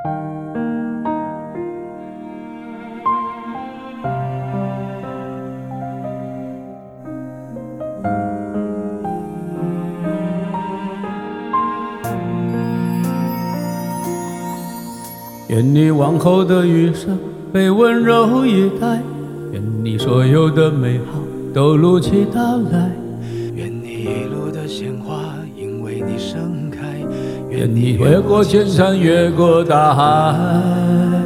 愿你往后的余生被温柔以待，愿你所有的美好都如期到来， 愿你一路的鲜花因为你盛开， 愿你越过千山越过大海。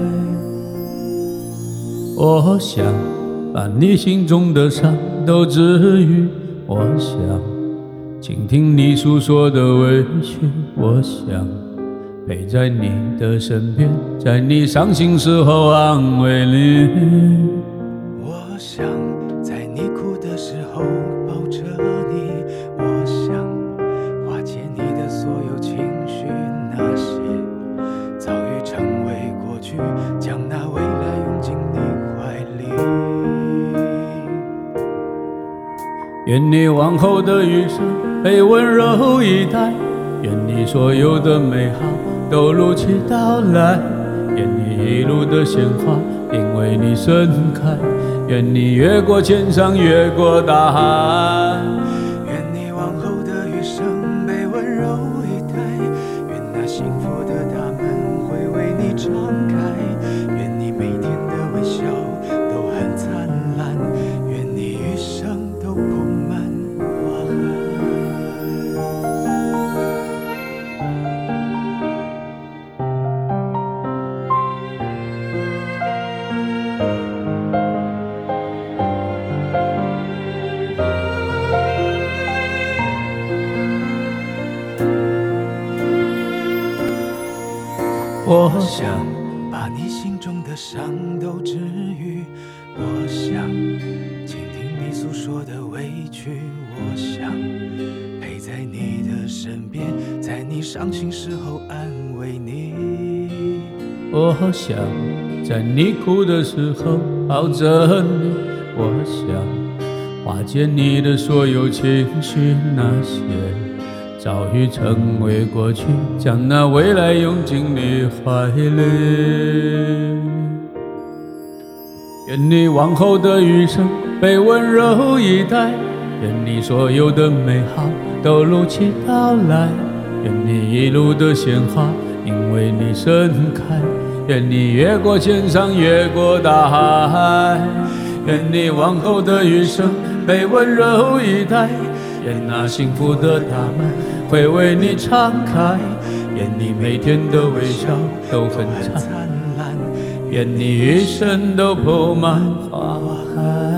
我想把你心中的伤都治愈，我想倾听你诉说的委屈，我想陪在你的身边，在你伤心时候安慰你。 我想在你哭的时候抱着你，我想化解你的所有情绪，那些早已成为过去，将那未来拥进你怀里。 愿你往后的余生被温柔以待，愿你所有的美好都如期到来，愿你一路的鲜花因为你盛开，愿你越过千山越过大海。 愿你往后的余生被温柔以待，愿那幸福的大门会为你敞开，愿你每天的微笑都很灿烂，愿你余生都铺满花海。我想把你心中的伤都治愈，我想倾听你诉说的委屈，我想陪在你的身边，在你伤心时候安慰你。 我想在你哭的时候抱着你，我想化解你的所有情绪，那些早已成为过去，将那未来拥进你怀里。愿你往后的余生被温柔以待，愿你所有的美好都如期到来，愿你一路的鲜花因为你盛开，愿你越过千山越过大海，愿你往后的余生被温柔以待，愿那幸福的大门会为你敞开，愿你每天的微笑都很灿烂，愿你余生都铺满花海。